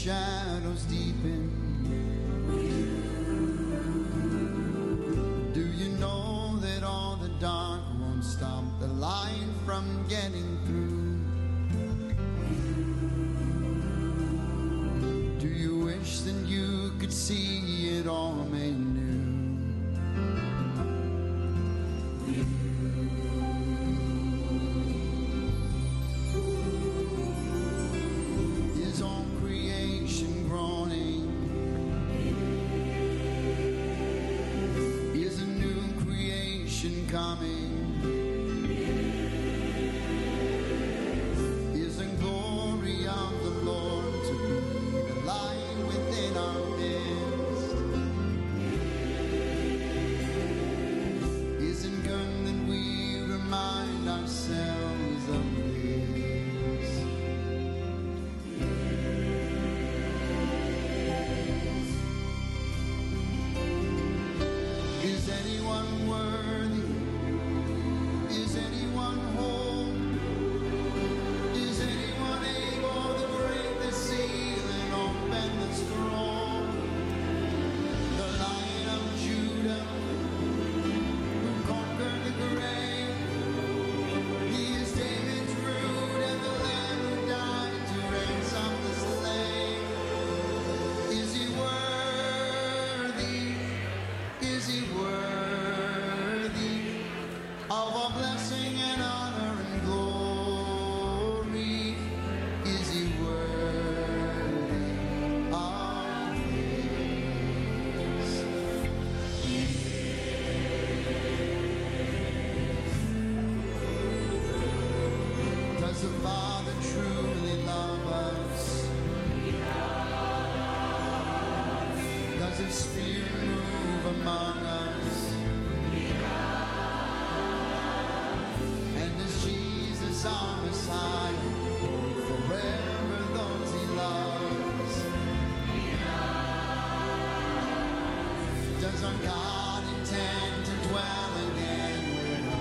shadows deepen, do you know that all the dark won't stop the light from getting through? Do you wish that you could see it all made new? Is all creation groaning? Is a new creation coming? Is the glory of the Lord to be the light within our midst? Isn't good that we remind ourselves of this? Is anyone worthy? Is anyone whole? Is anyone able to break the seal and open the scroll? The Lion of Judah, who conquered the grave, he is David's root and the Lamb who died to ransom the slave. Is he worthy? Is he worthy of all blessing and honor and glory? Is he worthy of this? Does the Father truly love us? Does his Spirit move among us? And is Jesus our Messiah, forever those he loves? Does our God intend to dwell again with us?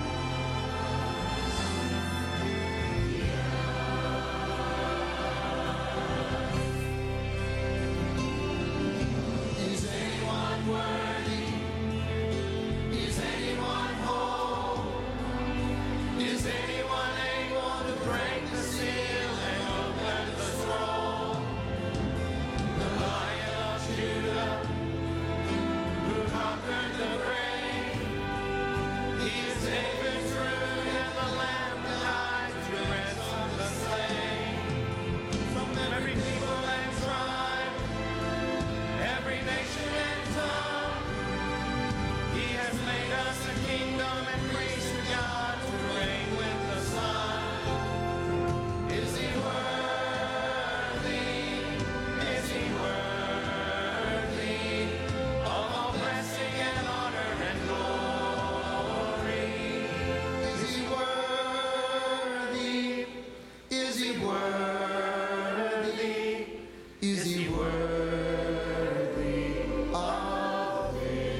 Is anyone worthy? Is anyone whole? Is anyone able to break the seal and open the scroll? The Lion of Judah, who conquered the grave, he is David's root and the Lamb who died to ransom the slain. From every people and tribe, every nation and tongue, he has made us a kingdom and priests to God to reign with the Son. Is he worthy? Is he worthy of all blessing and honor and glory? Is he worthy? Is he worthy? Is he worthy of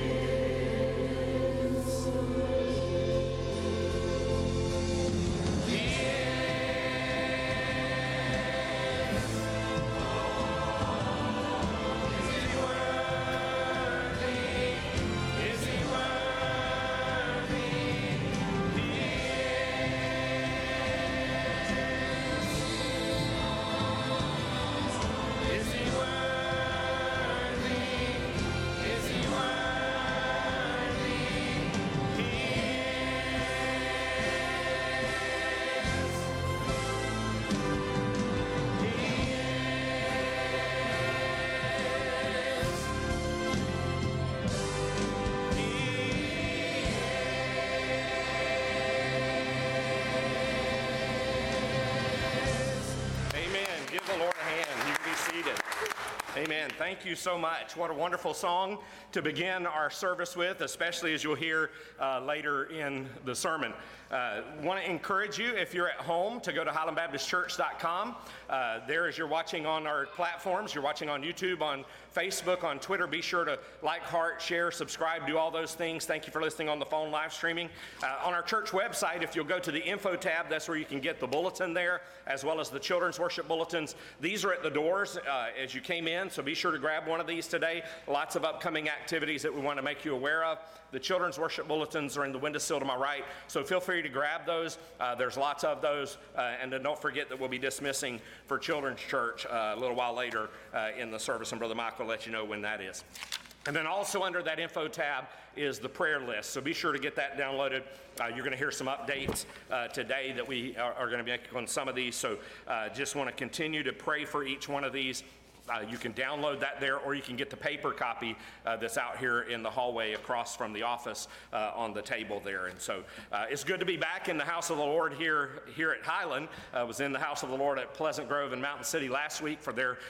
this? He is he worthy? Is he worthy? He is he worthy? Is he worthy? He Amen. Give the Lord a hand. You can be seated. Amen. Thank you so much. What a wonderful song to begin our service with, especially as you'll hear later in the sermon. Want to encourage you, if you're at home, to go to highlandbaptistchurch.com. There, as you're watching on our platforms, you're watching on YouTube, on Facebook, on Twitter, be sure to like, heart, share, subscribe, do all those things. Thank you for listening on the phone live streaming. On our church website, if you'll go to the info tab, that's where you can get the bulletin there, as well as the children's worship bulletins. These are at the doors as you came in, so be sure to grab one of these today. Lots of upcoming activities that we want to make you aware of. The children's worship bulletins are in the windowsill to my right, so feel free to grab those. There's lots of those, and then don't forget that we'll be dismissing for Children's Church a little while later in the service, and Brother Michael will let you know when that is. And then also under that info tab is the prayer list, so be sure to get that downloaded. You're going to hear some updates today that we are going to be making on some of these, so just want to continue to pray for each one of these. You can download that there, or you can get the paper copy that's out here in the hallway across from the office on the table there. And so it's good to be back in the house of the Lord here at Highland. I was in the house of the Lord at Pleasant Grove and Mountain City last week for their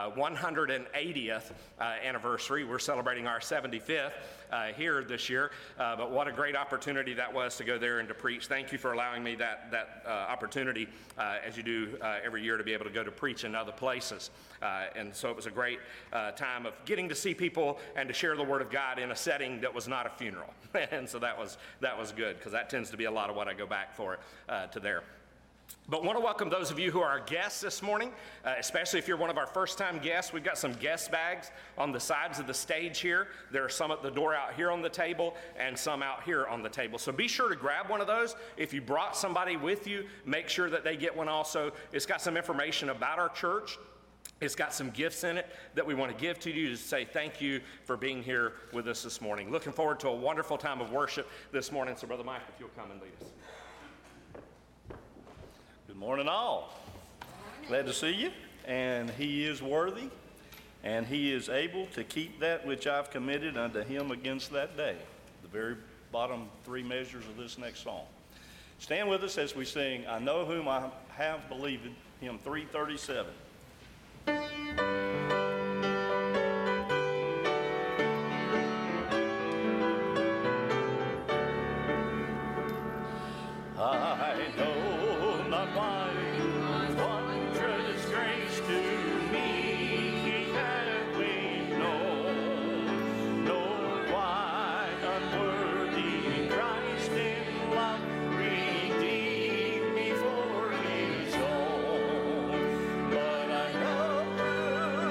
180th anniversary. We're celebrating our 75th here this year, but what a great opportunity that was to go there and to preach. Thank you for allowing me that opportunity, as you do every year, to be able to go to preach in other places. And so it was a great time of getting to see people and to share the Word of God in a setting that was not a funeral. And so that was good, because that tends to be a lot of what I go back for to there. But want to welcome those of you who are our guests this morning, especially if you're one of our first-time guests. We've got some guest bags on the sides of the stage here. There are some at the door out here on the table and some out here on the table. So be sure to grab one of those. If you brought somebody with you, make sure that they get one also. It's got some information about our church. It's got some gifts in it that we want to give to you to say thank you for being here with us this morning. Looking forward to a wonderful time of worship this morning. So Brother Mike, if you'll come and lead us. Good morning, all. Glad to see you. And he is worthy, and he is able to keep that which I've committed unto him against that day. The very bottom three measures of this next song. Stand with us as we sing, I Know Whom I Have Believed, hymn 337. I know not why, wondrous grace to me he hath made known, nor why unworthy Christ in love redeemed me for his own. But I know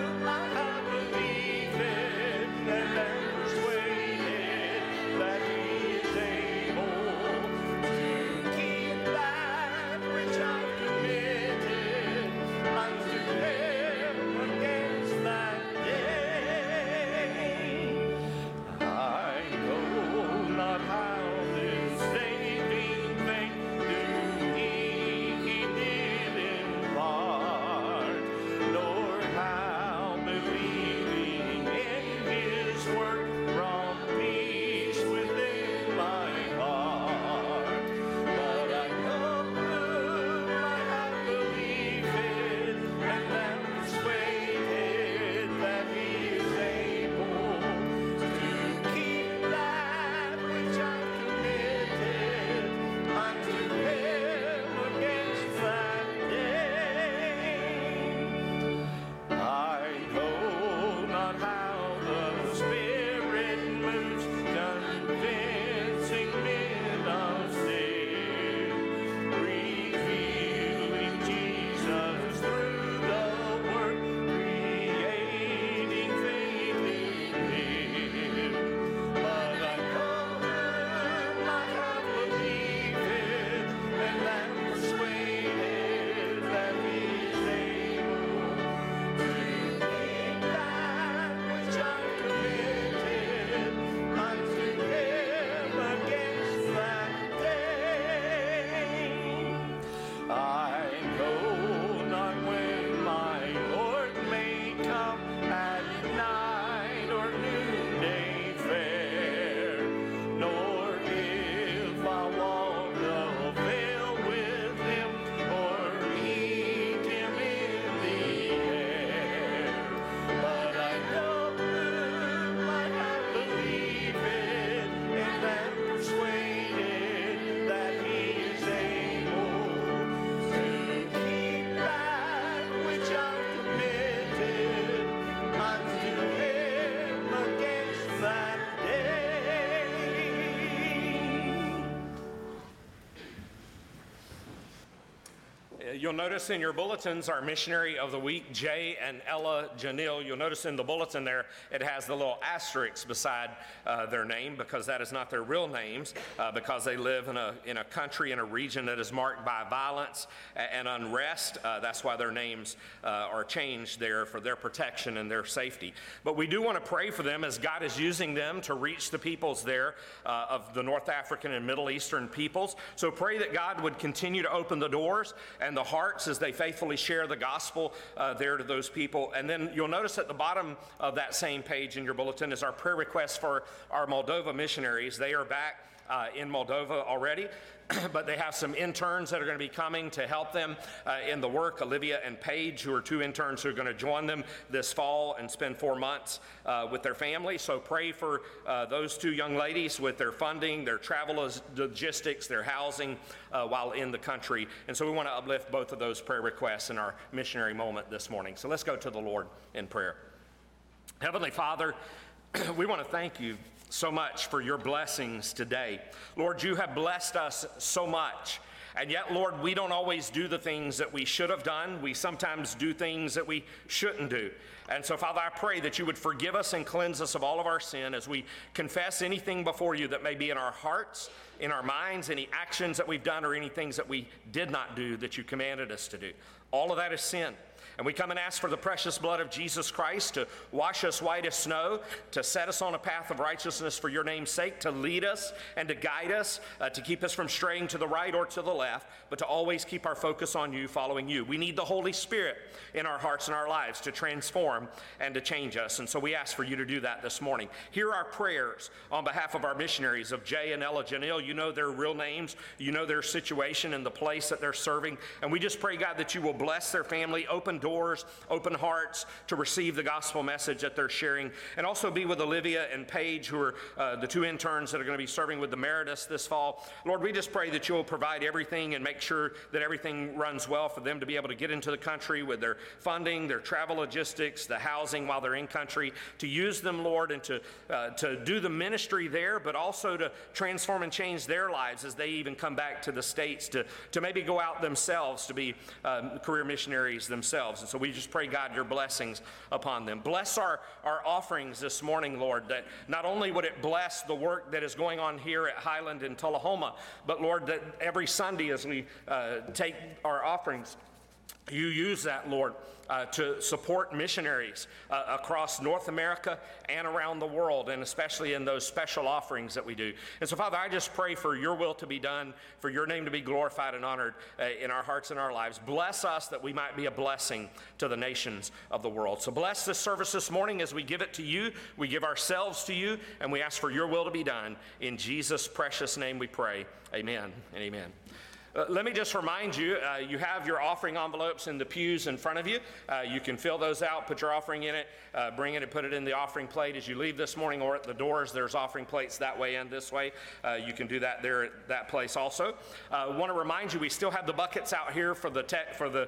You'll notice in your bulletins our missionary of the week, Jay and Ella Janil. You'll notice in the bulletin there it has the little asterisk beside their name, because that is not their real names, because they live in a country, in a region that is marked by violence and unrest. That's why their names are changed there, for their protection and their safety. But we do want to pray for them as God is using them to reach the peoples there of the North African and Middle Eastern peoples. So pray that God would continue to open the doors and the hearts as they faithfully share the gospel there to those people. And then you'll notice at the bottom of that same page in your bulletin is our prayer request for our Moldova missionaries. They are back in Moldova already, but they have some interns that are going to be coming to help them in the work. Olivia and Paige, who are two interns who are going to join them this fall and spend 4 months with their family. So pray for those two young ladies with their funding, their travel logistics, their housing while in the country. And so we want to uplift both of those prayer requests in our missionary moment this morning. So let's go to the Lord in prayer. Heavenly Father, we want to thank you so much for your blessings today. Lord, you have blessed us so much. And yet, Lord, we don't always do the things that we should have done. We sometimes do things that we shouldn't do. And so, Father, I pray that you would forgive us and cleanse us of all of our sin as we confess anything before you that may be in our hearts, in our minds, any actions that we've done or any things that we did not do that you commanded us to do. All of that is sin. And we come and ask for the precious blood of Jesus Christ to wash us white as snow, to set us on a path of righteousness for your name's sake, to lead us and to guide us, to keep us from straying to the right or to the left, but to always keep our focus on you, following you. We need the Holy Spirit in our hearts and our lives to transform and to change us. And so we ask for you to do that this morning. Hear our prayers on behalf of our missionaries, of Jay and Ella Janil. You know their real names. You know their situation and the place that they're serving. And we just pray, God, that you will bless their family, open doors, open hearts to receive the gospel message that they're sharing, and also be with Olivia and Paige, who are the two interns that are going to be serving with the Meritus this fall. Lord, we just pray that you'll provide everything and make sure that everything runs well for them to be able to get into the country with their funding, their travel logistics, the housing while they're in country, to use them, Lord, and to do the ministry there, but also to transform and change their lives as they even come back to the States to maybe go out themselves to be career missionaries themselves. And so we just pray, God, your blessings upon them. Bless our offerings this morning, Lord, that not only would it bless the work that is going on here at Highland in Tullahoma, but Lord, that every Sunday as we take our offerings, you use that, Lord, to support missionaries across North America and around the world, and especially in those special offerings that we do. And so, Father, I just pray for your will to be done, for your name to be glorified and honored in our hearts and our lives. Bless us that we might be a blessing to the nations of the world. So bless this service this morning as we give it to you. We give ourselves to you, and we ask for your will to be done. In Jesus' precious name we pray. Amen and amen. Let me just remind you, you have your offering envelopes in the pews in front of you. You can fill those out, put your offering in it, bring it and put it in the offering plate as you leave this morning, or at the doors, there's offering plates that way and this way. You can do that there at that place also. I want to remind you, we still have the buckets out here for the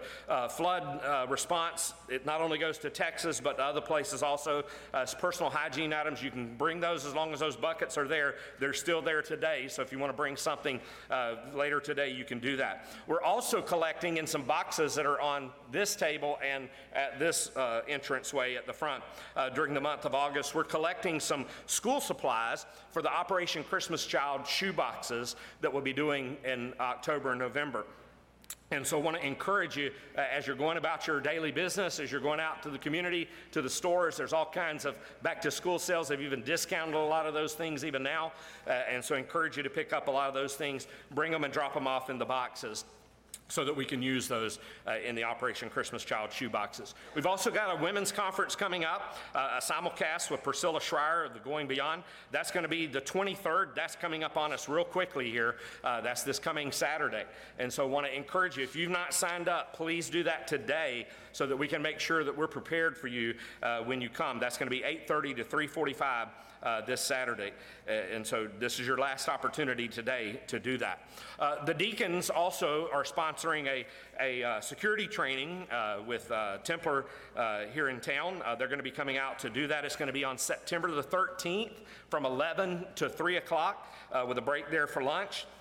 flood response. It not only goes to Texas, but to other places also. As personal hygiene items, you can bring those as long as those buckets are there. They're still there today, so if you want to bring something later today, you can do that. We're also collecting in some boxes that are on this table and at this entranceway at the front during the month of August. We're collecting some school supplies for the Operation Christmas Child shoe boxes that we'll be doing in October and November. And so I want to encourage you as you're going about your daily business, as you're going out to the community, to the stores, there's all kinds of back to school sales. They've even discounted a lot of those things even now. And so I encourage you to pick up a lot of those things, bring them and drop them off in the boxes, so that we can use those in the Operation Christmas Child shoe boxes. We've also got a women's conference coming up, a simulcast with Priscilla Schreier of the Going Beyond. That's going to be the 23rd. That's coming up on us real quickly here. That's this coming Saturday. And so I want to encourage you, if you've not signed up, please do that today so that we can make sure that we're prepared for you when you come. That's going to be 8:30 to 3:45 this Saturday. And so this is your last opportunity today to do that. The deacons also are sponsoring a security training with Templar here in town. They're going to be coming out to do that. It's going to be on September the 13th from 11 to 3 o'clock with a break there for lunch.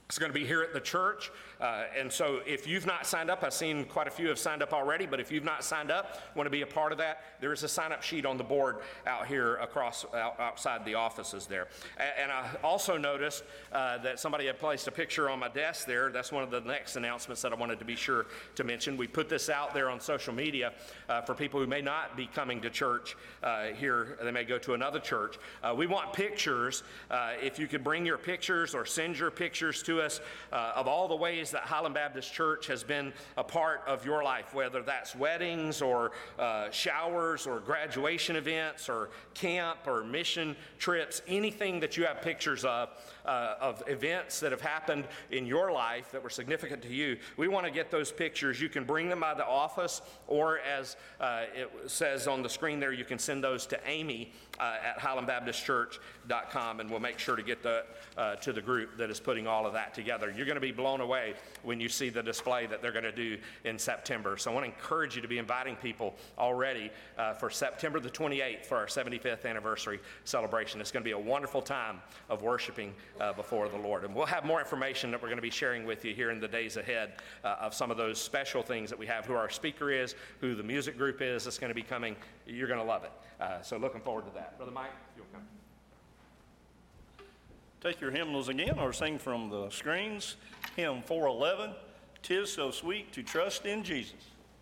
It's going to be here at the church, and so if you've not signed up, I've seen quite a few have signed up already, but if you've not signed up, want to be a part of that, there is a sign-up sheet on the board out here outside the offices there. And I also noticed that somebody had placed a picture on my desk there. That's one of the next announcements that I wanted to be sure to mention. We put this out there on social media for people who may not be coming to church here. They may go to another church. We want pictures. If you could bring your pictures or send your pictures to us of all the ways that Highland Baptist Church has been a part of your life, whether that's weddings or showers or graduation events or camp or mission trips, anything that you have pictures of events that have happened in your life that were significant to you. We want to get those pictures. You can bring them by the office, or as it says on the screen there, you can send those to Amy at highlandbaptistchurch.com, and we'll make sure to get that to the group that is putting all of that together. You're going to be blown away when you see the display that they're going to do in September. So I want to encourage you to be inviting people already for September the 28th for our 75th anniversary celebration. It's going to be a wonderful time of worshiping before the Lord. And we'll have more information that we're going to be sharing with you here in the days ahead of some of those special things that we have, who our speaker is, who the music group is that's going to be coming. You're going to love it. So looking forward to that. Brother Mike, if you'll come. Take your hymnals again, or sing from the screens. Hymn 411, "'Tis So Sweet to Trust in Jesus."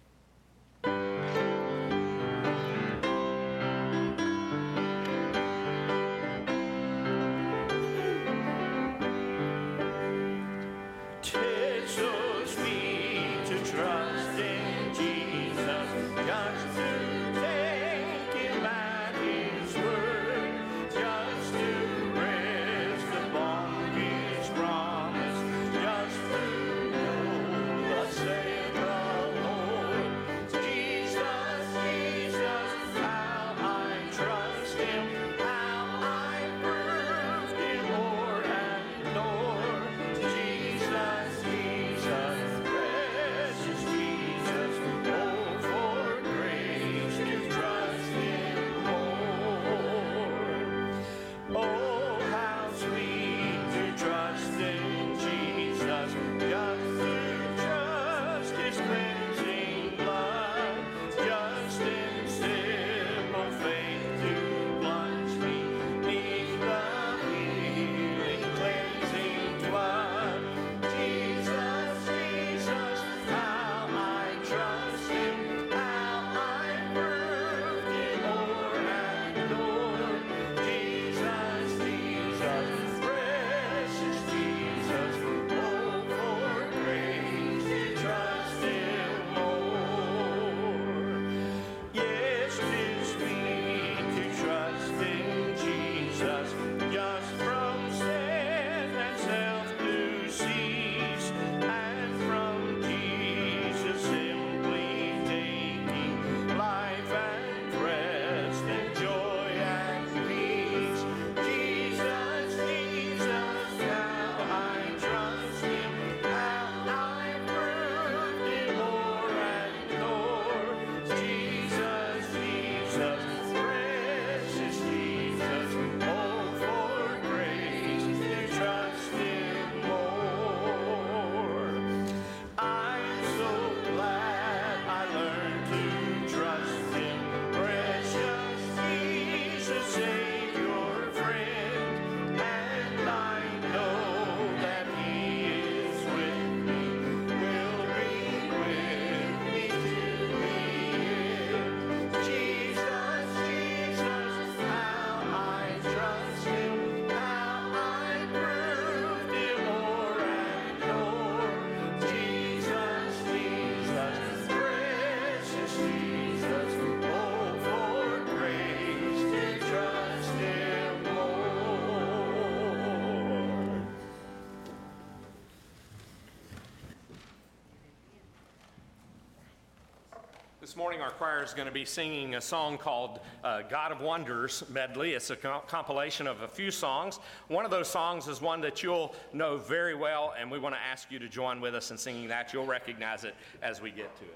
This morning our choir is going to be singing a song called God of Wonders medley. It's a compilation of a few songs. One of those songs is one that you'll know very well, and we want to ask you to join with us in singing that. You'll recognize it as we get to it.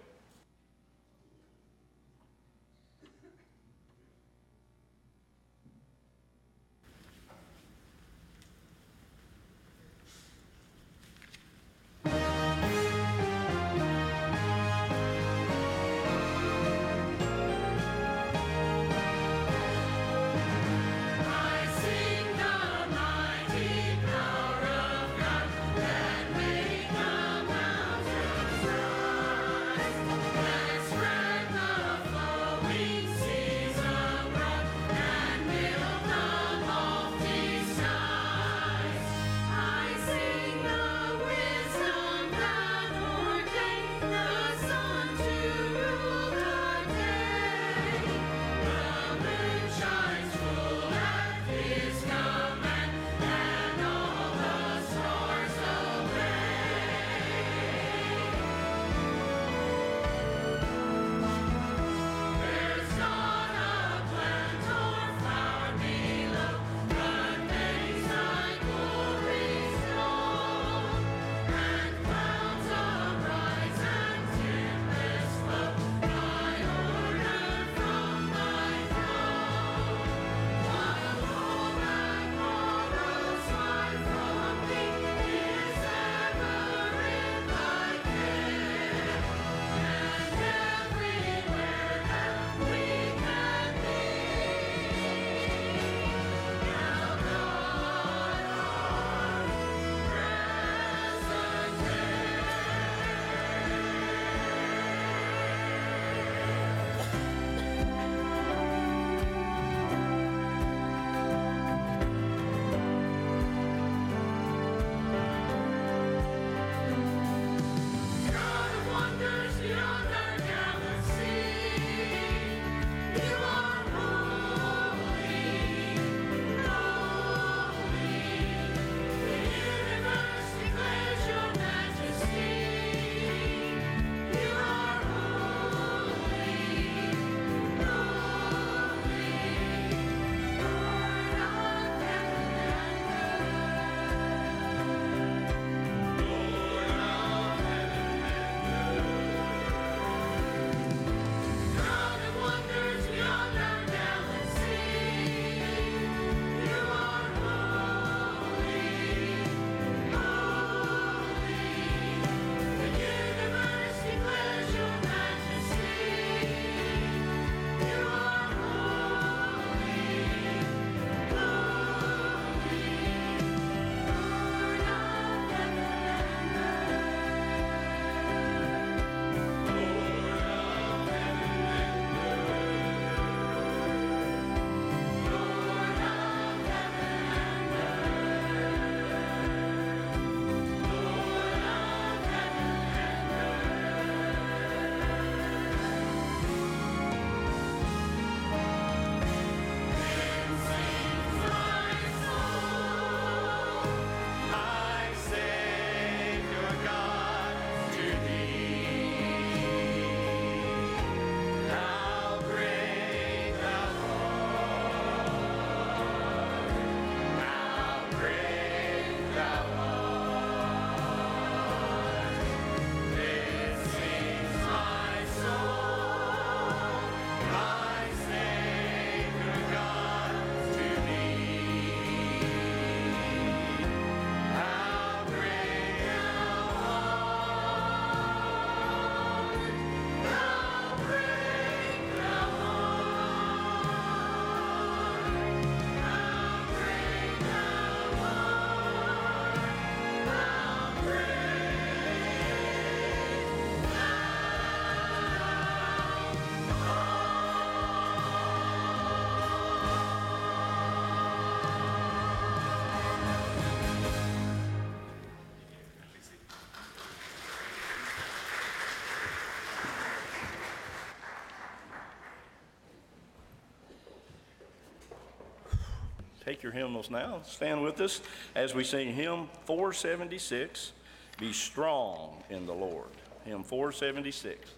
take your hymnals now. Stand with us as we sing hymn 476, Be Strong in the Lord. Hymn 476.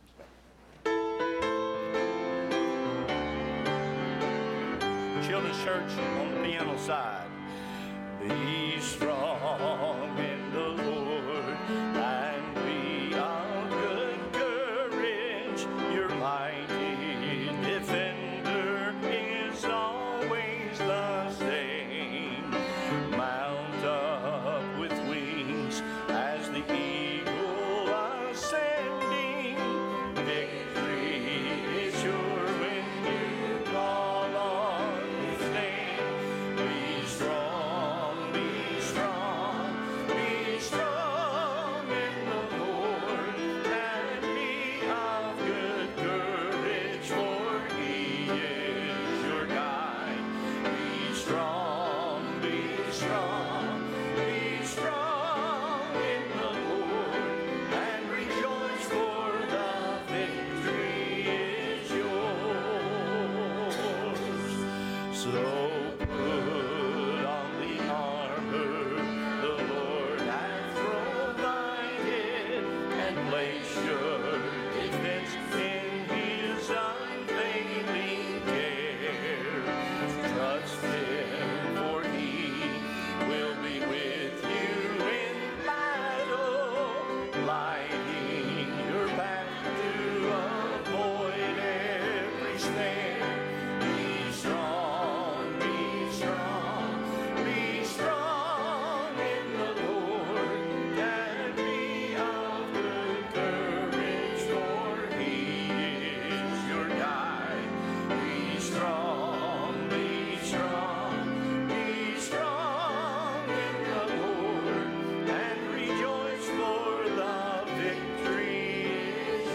Children's Church on the piano side. Be strong in the Lord and be of good courage. Your mighty defender is always the same. Mount up with wings as the eagle ascending. Victory is sure when you call on His name. Be strong, be strong, be strong in the Lord, and be of good courage, for He is your guide. Be strong, be strong, be strong in the Lord, and rejoice, for the victory is yours. So put on the armor the Lord hath provided, and place your defense in His unfailing care. Trust Him, for He will be with you in battle, lighting your path to avoid every snare. Be strong, be strong, be strong in the Lord, and be of good courage, for He is your guide. Be strong, be strong, be strong in the Lord, and rejoice, for the victory is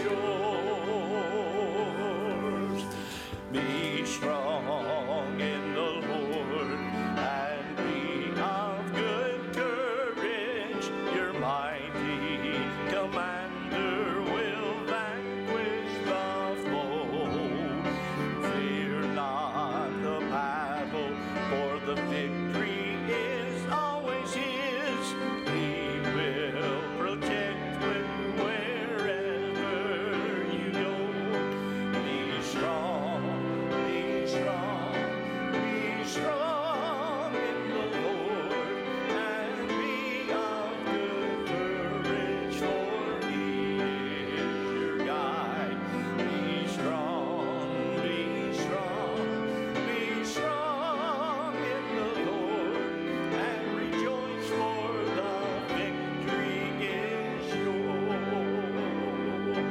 yours. Be strong in the Lord, and be of good courage. Your mighty commander will vanquish the foe. Fear not the battle, for the victory is always His. He will protect you wherever you go. Be strong, be strong, be strong in the Lord, and be of good courage, for He is your guide. Be strong, be strong, be strong in the Lord, and rejoice, for the victory is yours.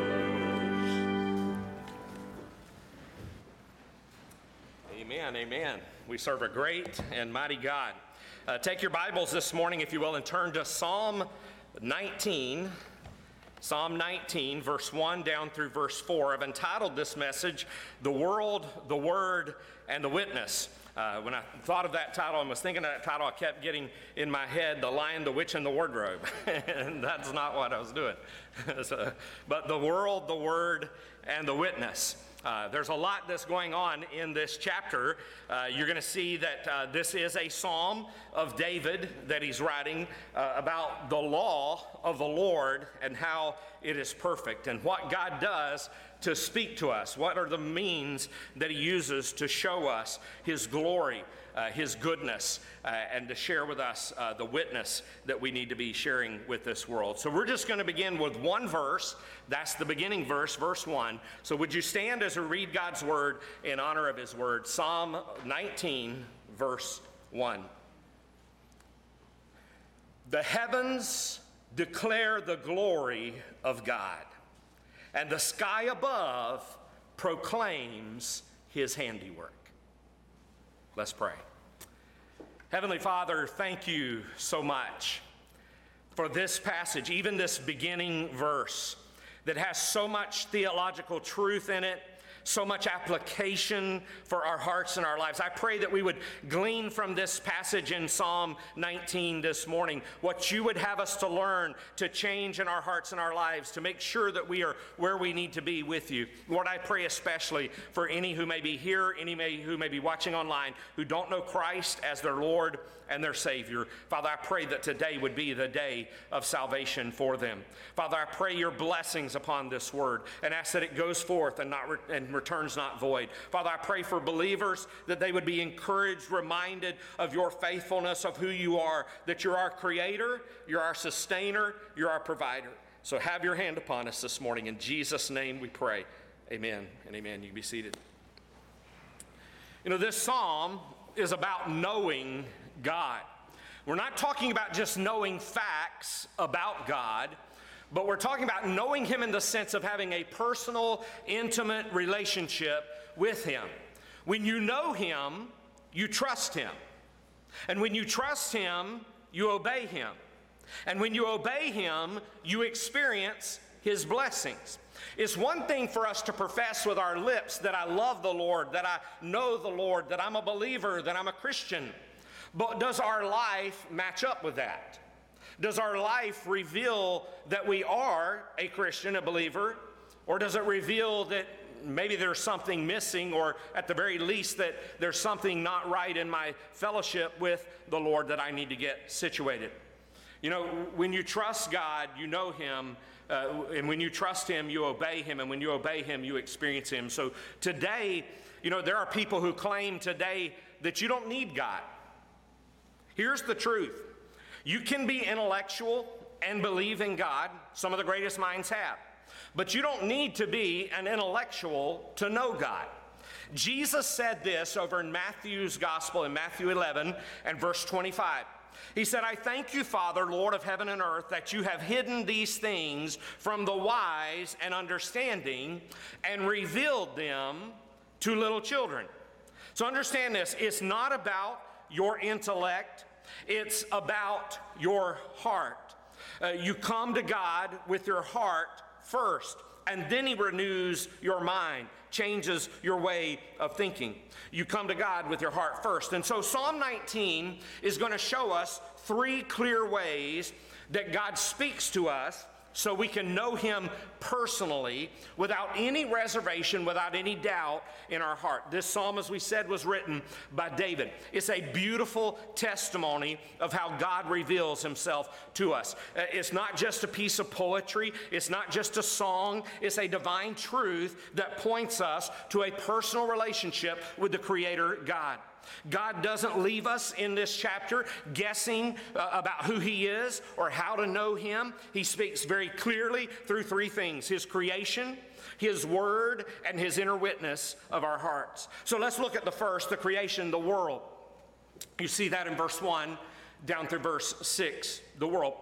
Amen, amen. We serve a great and mighty God. Take your Bibles this morning, if you will, and turn to Psalm 19. Psalm 19, verse 1 down through verse 4. I've entitled this message, The World, the Word, and the Witness. When I thought of that title and was thinking of that title, I kept getting in my head The Lion, the Witch, and the Wardrobe. And that's not what I was doing. But the world, the Word, and the Witness. There's a lot that's going on in this chapter. You're going to see that this is a psalm of David that he's writing about the law of the Lord and how it is perfect and what God does to speak to us. What are the means that He uses to show us His glory, His goodness, and to share with us the witness that we need to be sharing with this world. So we're just going to begin with one verse. That's the beginning verse, verse 1. So would you stand as we read God's word in honor of His word? Psalm 19, verse 1. The heavens declare the glory of God, and the sky above proclaims His handiwork. Let's pray. Heavenly Father, thank you so much for this passage, even this beginning verse that has so much theological truth in it, so much application for our hearts and our lives. I pray that we would glean from this passage in Psalm 19 this morning what you would have us to learn, to change in our hearts and our lives, to make sure that we are where we need to be with you. Lord, I pray especially for any who may be here, who may be watching online, who don't know Christ as their Lord and their Savior. Father, I pray that today would be the day of salvation for them. Father, I pray your blessings upon this word and ask that it goes forth and returns not void. Father, I pray for believers that they would be encouraged, reminded of your faithfulness, of who you are, that you're our creator, you're our sustainer, you're our provider. So have your hand upon us this morning. In Jesus' name we pray. Amen and amen. You can be seated. You know, this psalm is about knowing God. We're not talking about just knowing facts about God, but we're talking about knowing him in the sense of having a personal, intimate relationship with him. When you know him, you trust him. And when you trust him, you obey him. And when you obey him, you experience his blessings. It's one thing for us to profess with our lips that I love the Lord, that I know the Lord, that I'm a believer, that I'm a Christian. But does our life match up with that? Does our life reveal that we are a Christian, a believer? Or does it reveal that maybe there's something missing, or at the very least that there's something not right in my fellowship with the Lord that I need to get situated? You know, when you trust God, you know him, and when you trust him, you obey him, and when you obey him, you experience him. So today, you know, there are people who claim today that you don't need God. Here's the truth. You can be intellectual and believe in God. Some of the greatest minds have. But you don't need to be an intellectual to know God. Jesus said this over in Matthew's gospel in Matthew 11 and verse 25. He said, I thank you, Father, Lord of heaven and earth, that you have hidden these things from the wise and understanding and revealed them to little children. So understand this. It's not about your intellect. It's about your heart. You come to God with your heart first, and then he renews your mind, changes your way of thinking. You come to God with your heart first. And so Psalm 19 is going to show us three clear ways that God speaks to us so we can know him personally without any reservation, without any doubt in our heart. This psalm, as we said, was written by David. It's a beautiful testimony of how God reveals himself to us. It's not just a piece of poetry. It's not just a song. It's a divine truth that points us to a personal relationship with the Creator God. God doesn't leave us in this chapter guessing about who he is or how to know him. He speaks very clearly through three things: his creation, his word, and his inner witness of our hearts. So let's look at the first, the creation, the world. You see that in verse 1 down through verse 6, the world.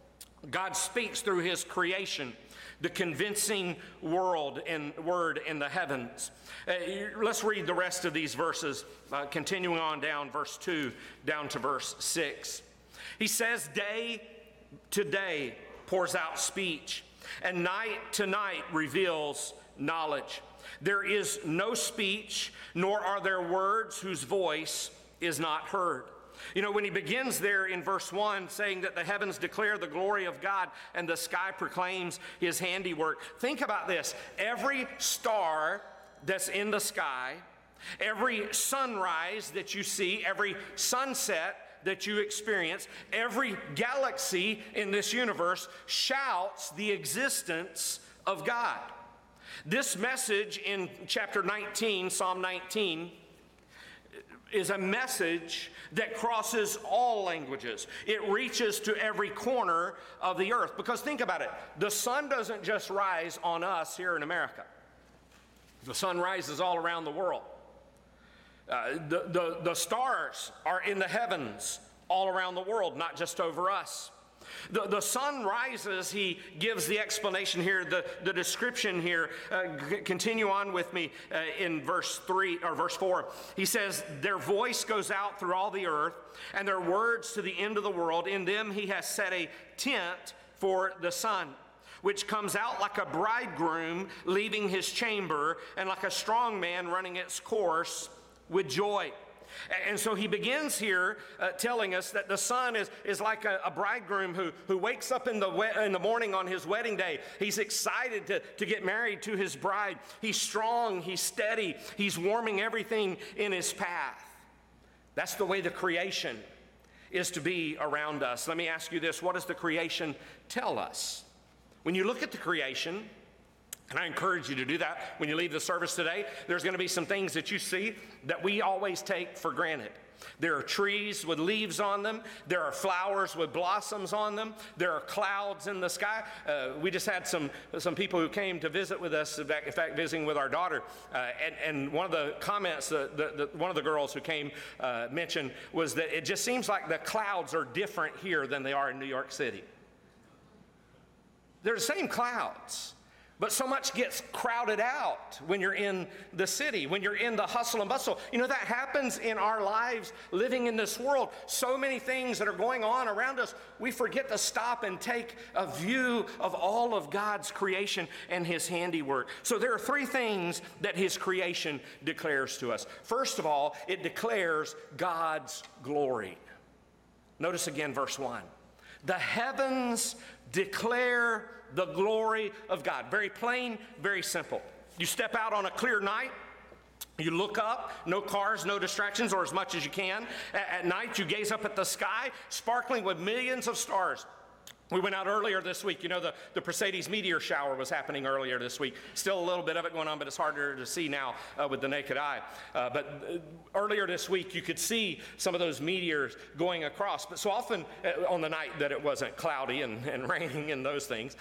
God speaks through his creation, the convincing word in the heavens. Let's read the rest of these verses, continuing on down verse 2 down to verse 6. He says, day to day pours out speech, and night to night reveals knowledge. There is no speech, nor are there words whose voice is not heard. You know, when he begins there in verse 1 saying that the heavens declare the glory of God and the sky proclaims his handiwork, think about this. Every star that's in the sky, every sunrise that you see, every sunset that you experience, every galaxy in this universe shouts the existence of God. This message in chapter 19, Psalm 19, is a message that crosses all languages. It reaches to every corner of the earth. Because think about it. The sun doesn't just rise on us here in America. The sun rises all around the world. The stars are in the heavens all around the world, not just over us. The sun rises, he gives the explanation here, the description here. Continue on with me in verse 3 or verse 4. He says, their voice goes out through all the earth, and their words to the end of the world. In them he has set a tent for the sun. which comes out like a bridegroom leaving his chamber, and like a strong man running its course with joy. And so he begins here telling us that the son is like a bridegroom who wakes up in the morning on his wedding day. He's excited to get married to his bride. He's strong, he's steady, he's warming everything in his path. That's the way the creation is to be around us. Let me ask you this: what does the creation tell us? When you look at the creation, and I encourage you to do that when you leave the service today, there's going to be some things that you see that we always take for granted. There are trees with leaves on them. There are flowers with blossoms on them. There are clouds in the sky. We just had some people who came to visit with us, in fact, visiting with our daughter. And one of the comments that one of the girls who came mentioned was that it just seems like the clouds are different here than they are in New York City. They're the same clouds, but so much gets crowded out when you're in the city, when you're in the hustle and bustle. You know, that happens in our lives living in this world. So many things that are going on around us, we forget to stop and take a view of all of God's creation and his handiwork. So there are three things that his creation declares to us. First of all, it declares God's glory. Notice again verse 1. The heavens declare the glory of God. Very plain, very simple. You step out on a clear night, you look up, no cars, no distractions, or as much as you can. At night, you gaze up at the sky, sparkling with millions of stars. We went out earlier this week. You know, the Perseids meteor shower was happening earlier this week. Still a little bit of it going on, but it's harder to see now with the naked eye. But earlier this week, you could see some of those meteors going across. But so often on the night that it wasn't cloudy and raining and those things,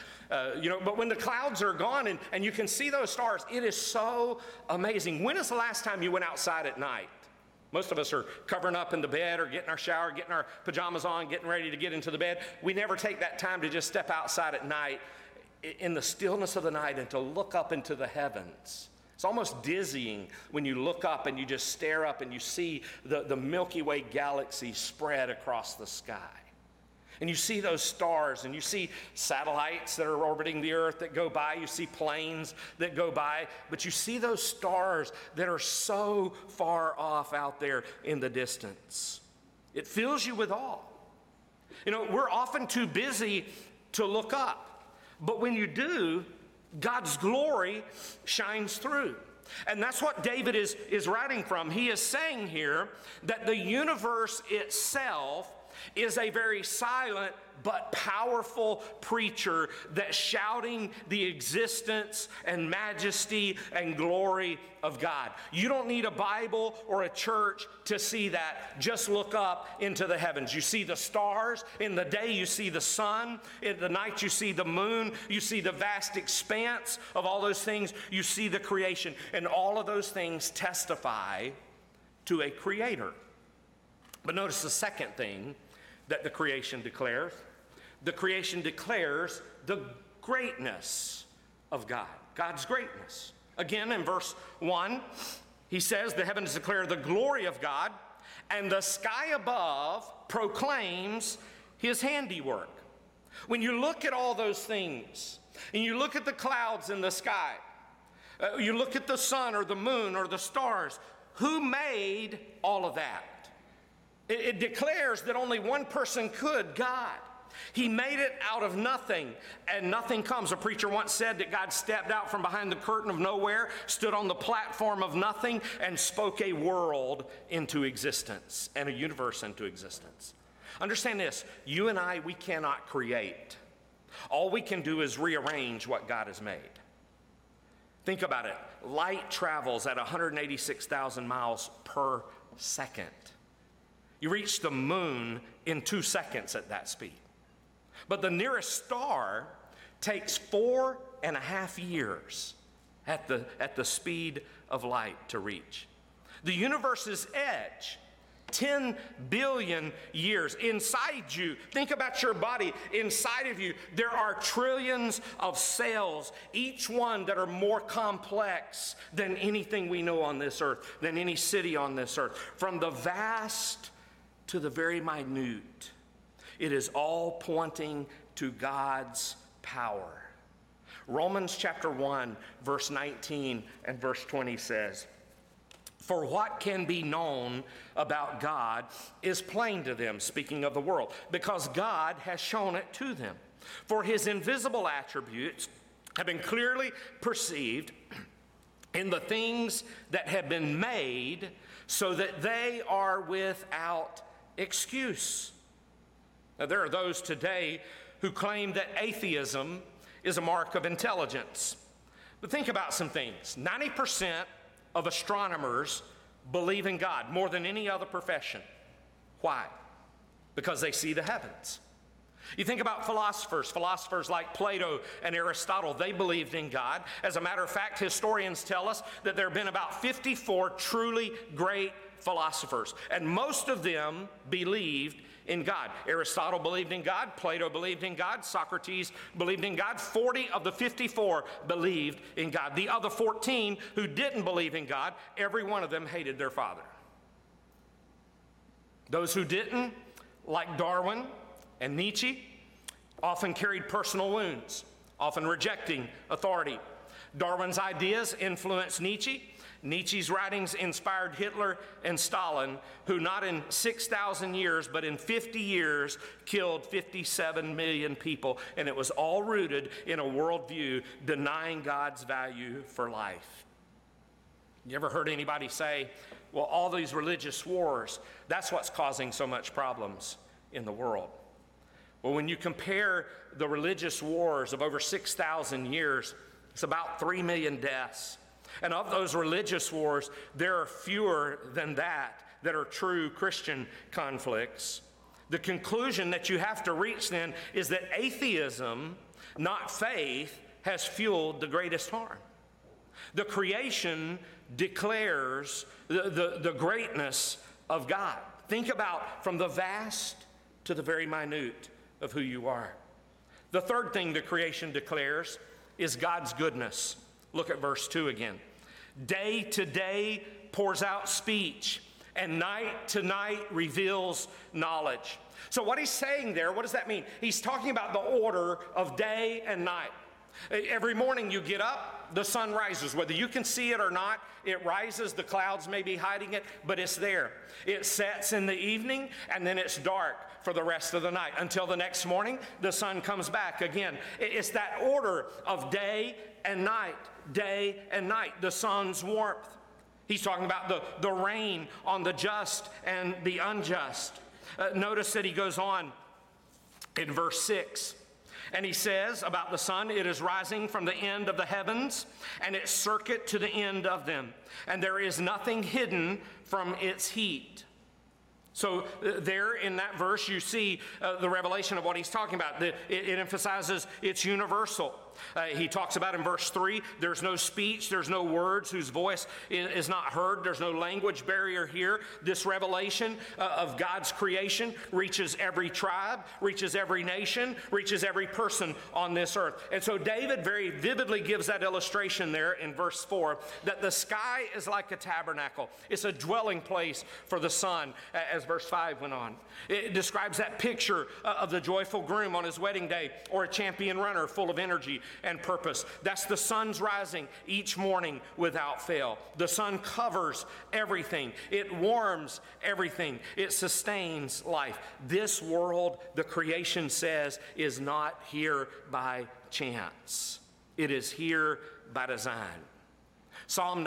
but when the clouds are gone and you can see those stars, it is so amazing. When is the last time you went outside at night? Most of us are covering up in the bed or getting our shower, getting our pajamas on, getting ready to get into the bed. We never take that time to just step outside at night in the stillness of the night and to look up into the heavens. It's almost dizzying when you look up and you just stare up and you see the Milky Way galaxy spread across the sky. And you see those stars, and you see satellites that are orbiting the earth that go by. You see planes that go by. But you see those stars that are so far off out there in the distance. It fills you with awe. You know, we're often too busy to look up. But when you do, God's glory shines through. And that's what David is writing from. He is saying here that the universe itself is a very silent but powerful preacher that's shouting the existence and majesty and glory of God. You don't need a Bible or a church to see that. Just look up into the heavens. You see the stars. In the day, you see the sun. In the night, you see the moon. You see the vast expanse of all those things. You see the creation. And all of those things testify to a creator. But notice the second thing that the creation declares. The creation declares the greatness of God, God's greatness. Again, in verse 1, he says, the heavens declare the glory of God, and the sky above proclaims his handiwork. When you look at all those things, and you look at the clouds in the sky, you look at the sun or the moon or the stars, who made all of that? It declares that only one person could, God. He made it out of nothing, and nothing comes. A preacher once said that God stepped out from behind the curtain of nowhere, stood on the platform of nothing, and spoke a world into existence and a universe into existence. Understand this, you and I, we cannot create. All we can do is rearrange what God has made. Think about it. Light travels at 186,000 miles per second. You reach the moon in 2 seconds at that speed. But the nearest star takes 4.5 years at the speed of light to reach. The universe's edge, 10 billion years. Inside you, think about your body. Inside of you, there are trillions of cells, each one that are more complex than anything we know on this earth, than any city on this earth. From the vast to the very minute, it is all pointing to God's power. Romans chapter 1, verse 19 and verse 20 says, "For what can be known about God is plain to them," speaking of the world, "because God has shown it to them. For his invisible attributes have been clearly perceived in the things that have been made, so that they are without excuse." Now, there are those today who claim that atheism is a mark of intelligence. But think about some things. 90% of astronomers believe in God more than any other profession. Why? Because they see the heavens. You think about philosophers like Plato and Aristotle, they believed in God. As a matter of fact, historians tell us that there have been about 54 truly great philosophers, and most of them believed in God. Aristotle believed in God, Plato believed in God, Socrates believed in God. 40 of the 54 believed in God. The other 14 who didn't believe in God, every one of them hated their father. Those who didn't, like Darwin and Nietzsche, often carried personal wounds, often rejecting authority. Darwin's ideas influenced Nietzsche. Nietzsche's writings inspired Hitler and Stalin, who not in 6,000 years, but in 50 years, killed 57 million people. And it was all rooted in a worldview denying God's value for life. You ever heard anybody say, well, all these religious wars, that's what's causing so much problems in the world? Well, when you compare the religious wars of over 6,000 years, it's about 3 million deaths. And of those religious wars, there are fewer than that are true Christian conflicts. The conclusion that you have to reach then is that atheism, not faith, has fueled the greatest harm. The creation declares the greatness of God. Think about from the vast to the very minute of who you are. The third thing the creation declares is God's goodness. Look at verse 2 again. Day to day pours out speech, and night to night reveals knowledge. So what he's saying there, what does that mean? He's talking about the order of day and night. Every morning you get up, the sun rises. Whether you can see it or not, it rises. The clouds may be hiding it, but it's there. It sets in the evening, and then it's dark for the rest of the night. Until the next morning, the sun comes back again. It's that order of day and night, day and night, the sun's warmth. He's talking about the rain on the just and the unjust. Notice that he goes on in verse 6. And he says about the sun, it is rising from the end of the heavens, and its circuit to the end of them. And there is nothing hidden from its heat. So there in that verse, you see the revelation of what he's talking about. It emphasizes it's universal. He talks about in verse 3, there's no speech, there's no words whose voice is not heard. There's no language barrier here. This revelation of God's creation reaches every tribe, reaches every nation, reaches every person on this earth. And so David very vividly gives that illustration there in verse 4, that the sky is like a tabernacle. It's a dwelling place for the sun, as verse 5 went on. It describes that picture of the joyful groom on his wedding day, or a champion runner full of energy and purpose. That's the sun's rising each morning without fail. The sun covers everything. It warms everything. It sustains life. This world, the creation says, is not here by chance. It is here by design. Psalm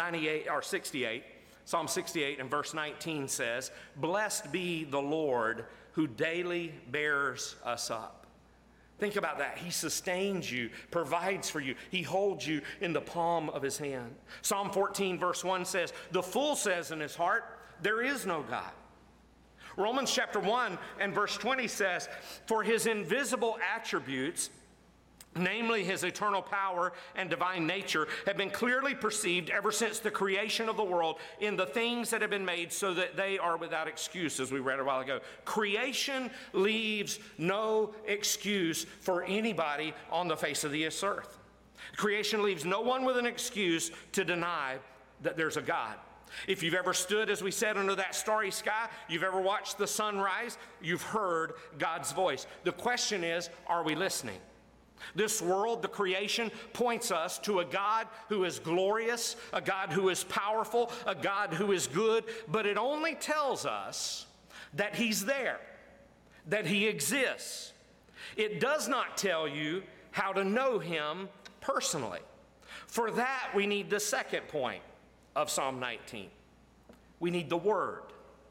68 and verse 19 says, "Blessed be the Lord who daily bears us up." Think about that. He sustains you, provides for you. He holds you in the palm of his hand. Psalm 14 verse 1 says, "The fool says in his heart, there is no God." Romans chapter 1 and verse 20 says, "For his invisible attributes, namely his eternal power and divine nature, have been clearly perceived ever since the creation of the world in the things that have been made, so that they are without excuse," as we read a while ago. Creation leaves no excuse for anybody on the face of this earth. Creation leaves no one with an excuse to deny that there's a God. If you've ever stood, as we said, under that starry sky, you've ever watched the sun rise, you've heard God's voice. The question is, are we listening? This world, the creation, points us to a God who is glorious, a God who is powerful, a God who is good, but it only tells us that He's there, that He exists. It does not tell you how to know Him personally. For that, we need the second point of Psalm 19. We need the Word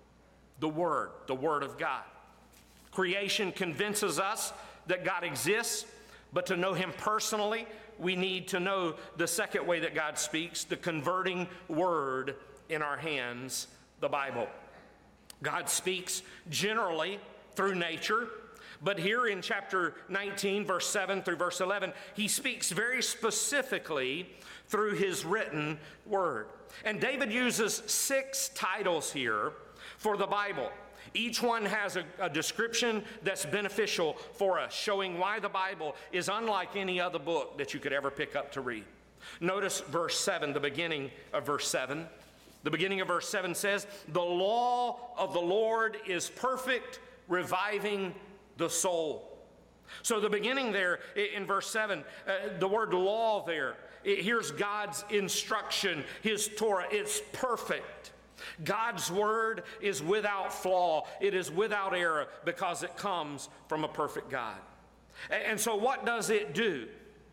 of God. Creation convinces us that God exists, but to know Him personally, we need to know the second way that God speaks, the converting Word in our hands, the Bible. God speaks generally through nature, but here in chapter 19, verse 7 through verse 11, He speaks very specifically through His written Word. And David uses 6 titles here for the Bible. Each one has a description that's beneficial for us, showing why the Bible is unlike any other book that you could ever pick up to read. Notice verse 7, the beginning of verse 7. The beginning of verse 7 says, "The law of the Lord is perfect, reviving the soul." So the beginning there in verse 7, the word law there, here's God's instruction, His Torah. It's perfect. God's word is without flaw. It is without error because it comes from a perfect God. And so what does it do?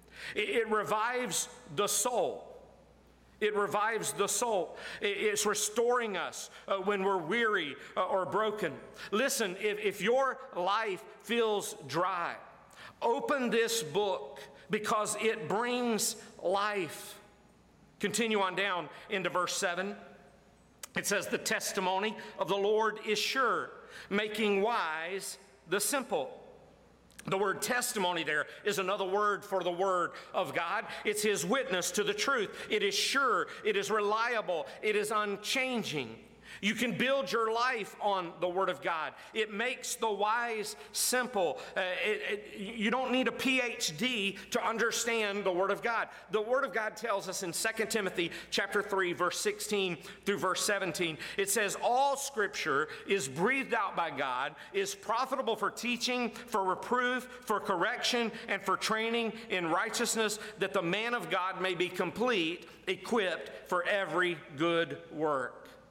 It revives the soul. It revives the soul. It's restoring us when we're weary or broken. Listen, if your life feels dry, open this book because it brings life. Continue on down into verse 7. It says, "The testimony of the Lord is sure, making wise the simple." The word testimony there is another word for the Word of God. It's His witness to the truth. It is sure, it is reliable, it is unchanging. You can build your life on the Word of God. It makes the wise simple. You don't need a PhD to understand the Word of God. The Word of God tells us in 2 Timothy chapter 3, verse 16 through verse 17, it says, "All Scripture is breathed out by God, is profitable for teaching, for reproof, for correction, and for training in righteousness, that the man of God may be complete, equipped for every good work."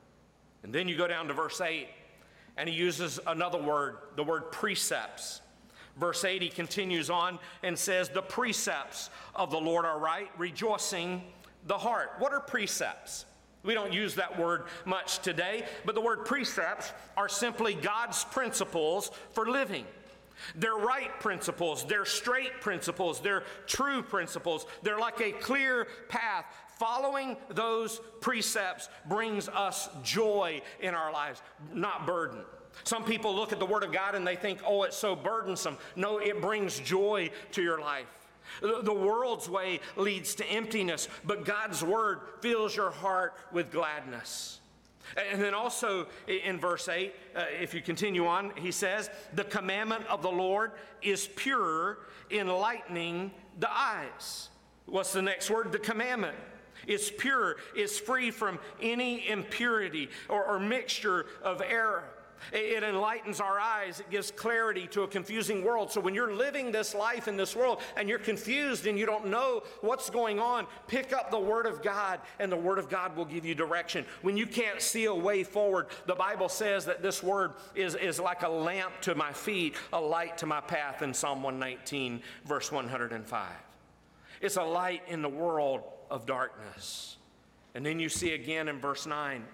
And then you go down to verse 8, and he uses another word, the word precepts. Verse 8, he continues on and says, "The precepts of the Lord are right, rejoicing the heart." What are precepts? We don't use that word much today, but the word precepts are simply God's principles for living. They're right principles, they're straight principles, they're true principles. They're like a clear path. Following those precepts brings us joy in our lives, not burden. Some people look at the Word of God and they think, oh, it's so burdensome. No, it brings joy to your life. The world's way leads to emptiness, but God's Word fills your heart with gladness. And then also in verse 8, if you continue on, he says, "The commandment of the Lord is pure, enlightening the eyes." What's the next word? The commandment. It's pure. It's free from any impurity or mixture of error. It enlightens our eyes. It gives clarity to a confusing world. So when you're living this life in this world and you're confused and you don't know what's going on, pick up the Word of God, and the Word of God will give you direction. When you can't see a way forward, the Bible says that this Word is like a lamp to my feet, a light to my path in Psalm 119, verse 105. It's a light in the world of darkness. And then you see again in verse 9,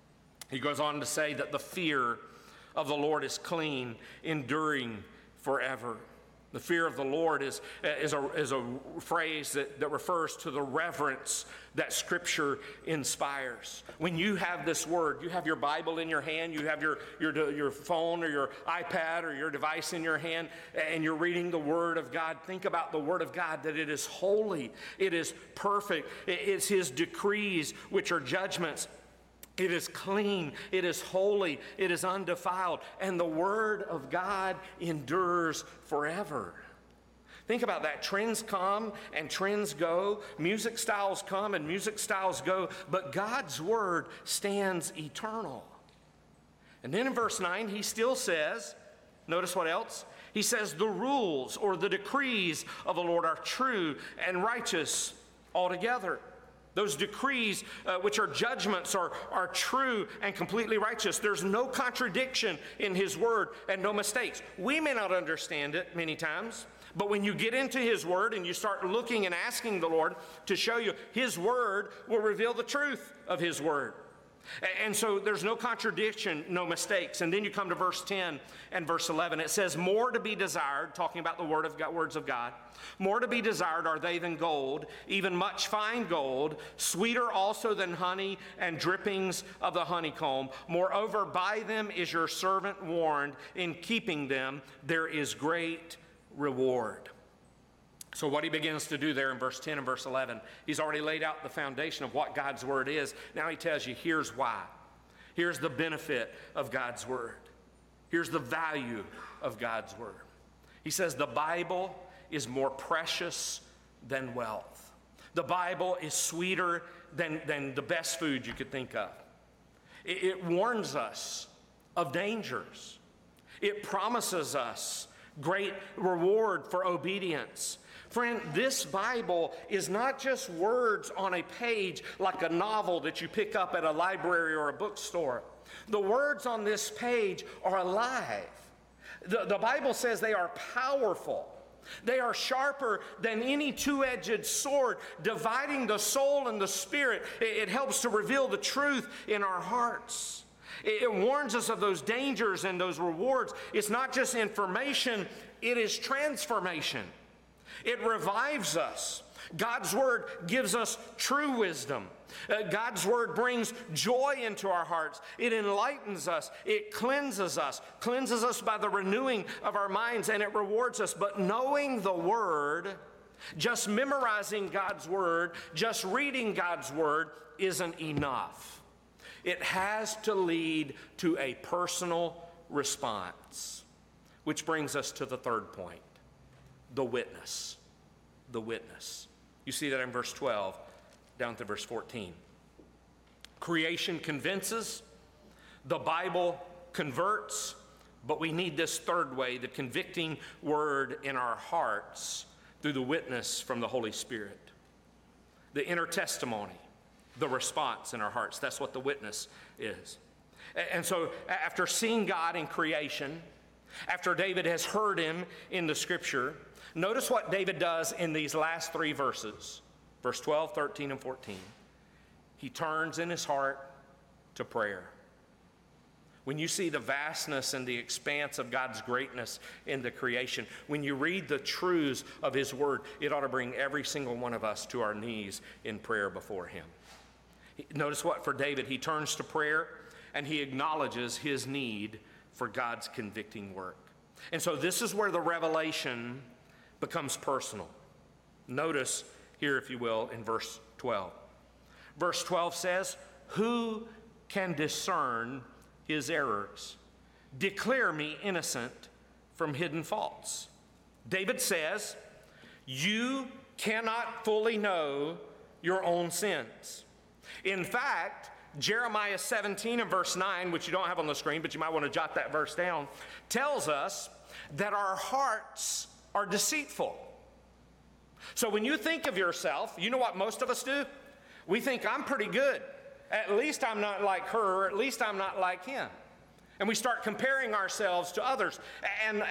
he goes on to say that the fear of the Lord is clean, enduring forever. The fear of the Lord is a phrase that refers to the reverence that Scripture inspires. When you have this Word, you have your Bible in your hand, you have your phone or your iPad or your device in your hand, and you're reading the Word of God, think about the Word of God, that it is holy, it is perfect, it's His decrees, which are judgments. It is clean, it is holy, it is undefiled, and the Word of God endures forever. Think about that. Trends come and trends go. Music styles come and music styles go, but God's Word stands eternal. And then in verse 9, he still says, notice what else? He says the rules or the decrees of the Lord are true and righteous altogether. Those decrees, which are judgments, are true and completely righteous. There's no contradiction in His Word and no mistakes. We may not understand it many times, but when you get into His Word and you start looking and asking the Lord to show you, His Word will reveal the truth of His Word. And so there's no contradiction, no mistakes. And then you come to verse 10 and verse 11. It says, more to be desired, talking about the words of God, more to be desired are they than gold, even much fine gold, sweeter also than honey and drippings of the honeycomb. Moreover, by them is your servant warned. In keeping them, there is great reward. So what he begins to do there in verse 10 and verse 11, he's already laid out the foundation of what God's Word is. Now he tells you, here's why. Here's the benefit of God's Word. Here's the value of God's Word. He says the Bible is more precious than wealth. The Bible is sweeter than the best food you could think of. It warns us of dangers. It promises us great reward for obedience. Friend, this Bible is not just words on a page like a novel that you pick up at a library or a bookstore. The words on this page are alive. The Bible says they are powerful. They are sharper than any two-edged sword, dividing the soul and the spirit. It helps to reveal the truth in our hearts. It warns us of those dangers and those rewards. It's not just information, it is transformation. It revives us. God's Word gives us true wisdom. God's Word brings joy into our hearts. It enlightens us. It cleanses us by the renewing of our minds, and it rewards us. But knowing the Word, just memorizing God's Word, just reading God's Word isn't enough. It has to lead to a personal response, which brings us to the third point. The witness. The witness. You see that in verse 12 down to verse 14. Creation convinces, the Bible converts, but we need this third way, the convicting word in our hearts through the witness from the Holy Spirit. The inner testimony, the response in our hearts. That's what the witness is. And so after seeing God in creation, after David has heard Him in the Scripture, notice what David does in these last three verses, verse 12, 13, and 14. He turns in his heart to prayer. When you see the vastness and the expanse of God's greatness in the creation, when you read the truths of His Word, it ought to bring every single one of us to our knees in prayer before Him. Notice what for David, he turns to prayer and he acknowledges his need for God's convicting work. And so this is where the revelation becomes personal. Notice here, if you will, in verse 12. Verse 12 says, who can discern his errors? Declare me innocent from hidden faults. David says, you cannot fully know your own sins. In fact, Jeremiah 17 and verse 9, which you don't have on the screen, but you might want to jot that verse down, tells us that our hearts are deceitful. So when you think of yourself, you know what most of us do? We think, I'm pretty good. At least I'm not like her, or at least I'm not like him. And we start comparing ourselves to others. And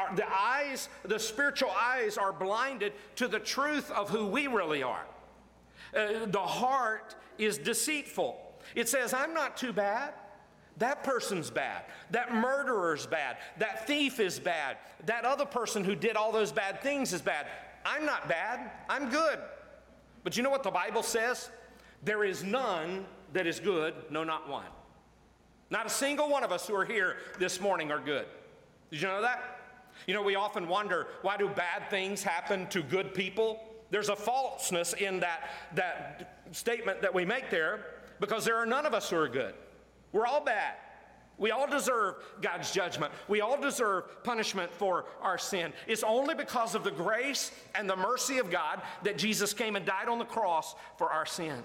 the spiritual eyes are blinded to the truth of who we really are. The heart is deceitful. It says, I'm not too bad. That person's bad. That murderer's bad. That thief is bad. That other person who did all those bad things is bad. I'm not bad. I'm good. But you know what the Bible says? There is none that is good, no, not one. Not a single one of us who are here this morning are good. Did you know that? You know, we often wonder, why do bad things happen to good people? There's a falseness in that statement that we make there, because there are none of us who are good. We're all bad. We all deserve God's judgment. We all deserve punishment for our sin. It's only because of the grace and the mercy of God that Jesus came and died on the cross for our sins.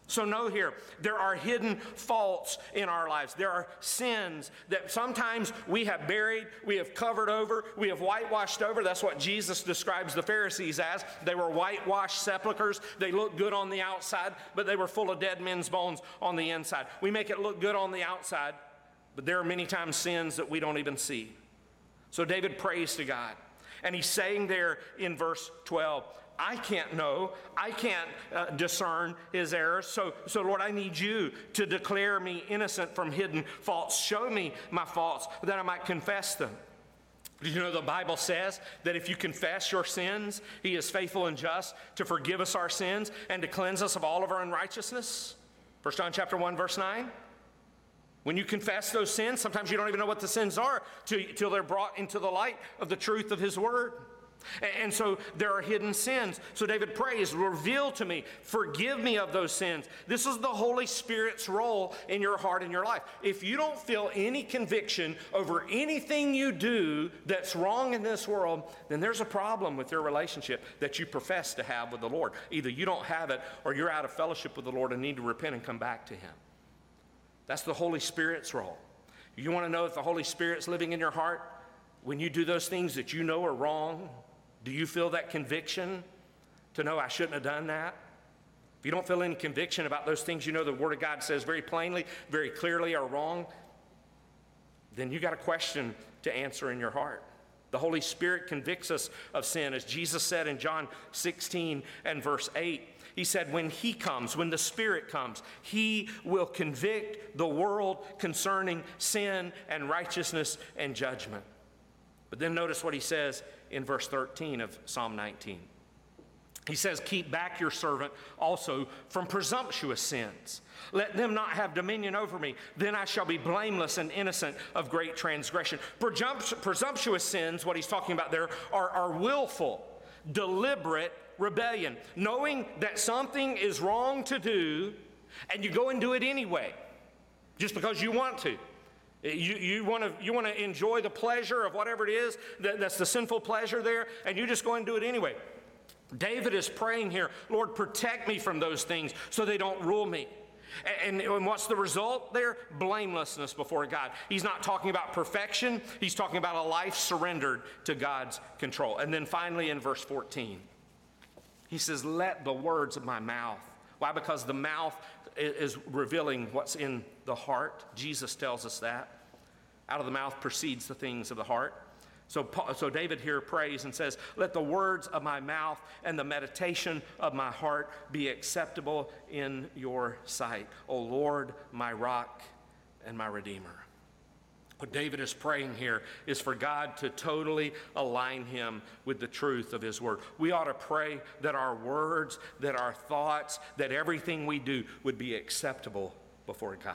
So know here, there are hidden faults in our lives. There are sins that sometimes we have buried, we have covered over, we have whitewashed over. That's what Jesus describes the Pharisees as. They were whitewashed sepulchres. They looked good on the outside, but they were full of dead men's bones on the inside. We make it look good on the outside, but there are many times sins that we don't even see. So David prays to God, and he's saying there in verse 12, I can't know, I can't discern his errors, so Lord, I need you to declare me innocent from hidden faults. Show me my faults that I might confess them. Did you know the Bible says that if you confess your sins, he is faithful and just to forgive us our sins and to cleanse us of all of our unrighteousness? 1 John chapter 1, verse 9. When you confess those sins, sometimes you don't even know what the sins are till they're brought into the light of the truth of his word. And so there are hidden sins. So David prays, reveal to me, forgive me of those sins. This is the Holy Spirit's role in your heart and your life. If you don't feel any conviction over anything you do that's wrong in this world, then there's a problem with your relationship that you profess to have with the Lord. Either you don't have it or you're out of fellowship with the Lord and need to repent and come back to him. That's the Holy Spirit's role. You want to know if the Holy Spirit's living in your heart? When you do those things that you know are wrong, do you feel that conviction to know I shouldn't have done that? If you don't feel any conviction about those things you know the Word of God says very plainly, very clearly are wrong, then you got a question to answer in your heart. The Holy Spirit convicts us of sin. As Jesus said in John 16 and verse 8, he said, when he comes, when the Spirit comes, he will convict the world concerning sin and righteousness and judgment. But then notice what he says in verse 13 of Psalm 19. He says, keep back your servant also from presumptuous sins. Let them not have dominion over me. Then I shall be blameless and innocent of great transgression. Presumptuous sins, what he's talking about there, are willful, deliberate rebellion. Knowing that something is wrong to do, and you go and do it anyway, just because you want to. You want to enjoy the pleasure of whatever it is that's the sinful pleasure there, and you just go and do it anyway. David is praying here, Lord, protect me from those things so they don't rule me. And what's the result there? Blamelessness before God. He's not talking about perfection. He's talking about a life surrendered to God's control. And then finally in verse 14, he says, let the words of my mouth. Why? Because the mouth is revealing what's in the heart. Jesus tells us that. Out of the mouth proceeds the things of the heart. So David here prays and says, let the words of my mouth and the meditation of my heart be acceptable in your sight, O Lord, my rock and my redeemer. What David is praying here is for God to totally align him with the truth of his word. We ought to pray that our words, that our thoughts, that everything we do would be acceptable before God.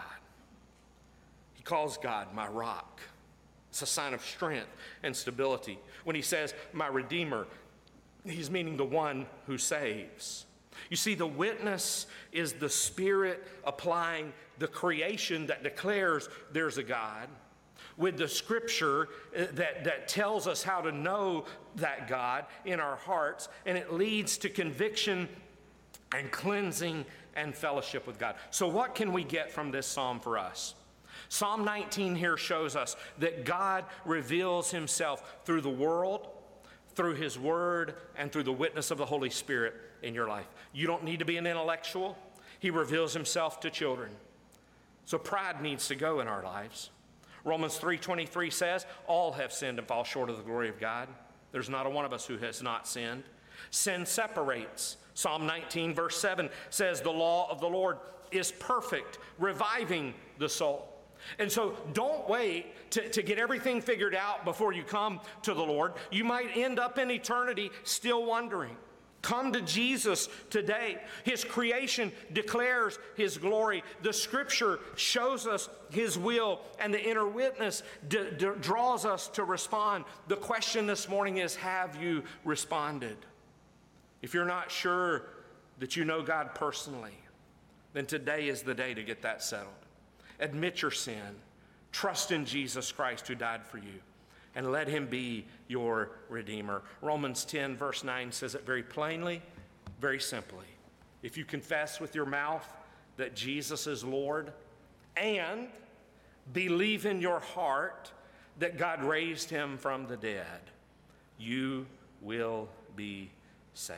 He calls God my rock. It's a sign of strength and stability. When he says, my Redeemer, he's meaning the one who saves. You see, the witness is the Spirit applying the creation that declares there's a God with the Scripture that tells us how to know that God in our hearts, and it leads to conviction and cleansing and fellowship with God. So what can we get from this psalm for us? Psalm 19 here shows us that God reveals himself through the world, through his word, and through the witness of the Holy Spirit in your life. You don't need to be an intellectual. He reveals himself to children. So pride needs to go in our lives. Romans 3:23 says, all have sinned and fall short of the glory of God. There's not a one of us who has not sinned. Sin separates. Psalm 19 verse 7 says, the law of the Lord is perfect, reviving the soul. And so don't wait to get everything figured out before you come to the Lord. You might end up in eternity still wondering. Come to Jesus today. His creation declares his glory. The Scripture shows us his will, and the inner witness draws us to respond. The question this morning is, have you responded? If you're not sure that you know God personally, then today is the day to get that settled. Admit your sin. Trust in Jesus Christ who died for you, and let him be your Redeemer. Romans 10 verse 9 says it very plainly, very simply. If you confess with your mouth that Jesus is Lord and believe in your heart that God raised him from the dead, you will be saved.